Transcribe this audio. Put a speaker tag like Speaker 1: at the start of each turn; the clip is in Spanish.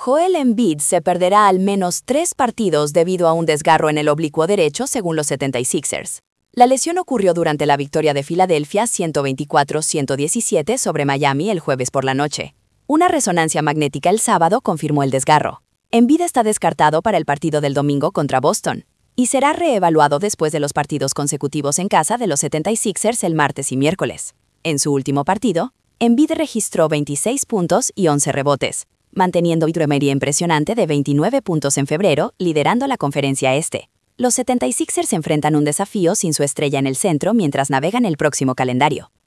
Speaker 1: Joel Embiid se perderá al menos 3 partidos debido a un desgarro en el oblicuo derecho, según los 76ers. La lesión ocurrió durante la victoria de Filadelfia 124-117 sobre Miami el jueves por la noche. Una resonancia magnética el sábado confirmó el desgarro. Embiid está descartado para el partido del domingo contra Boston y será reevaluado después de los partidos consecutivos en casa de los 76ers el martes y miércoles. En su último partido, Embiid registró 26 puntos y 11 rebotes, manteniendo una media impresionante de 29 puntos en febrero, liderando la conferencia este. Los 76ers enfrentan un desafío sin su estrella en el centro mientras navegan el próximo calendario.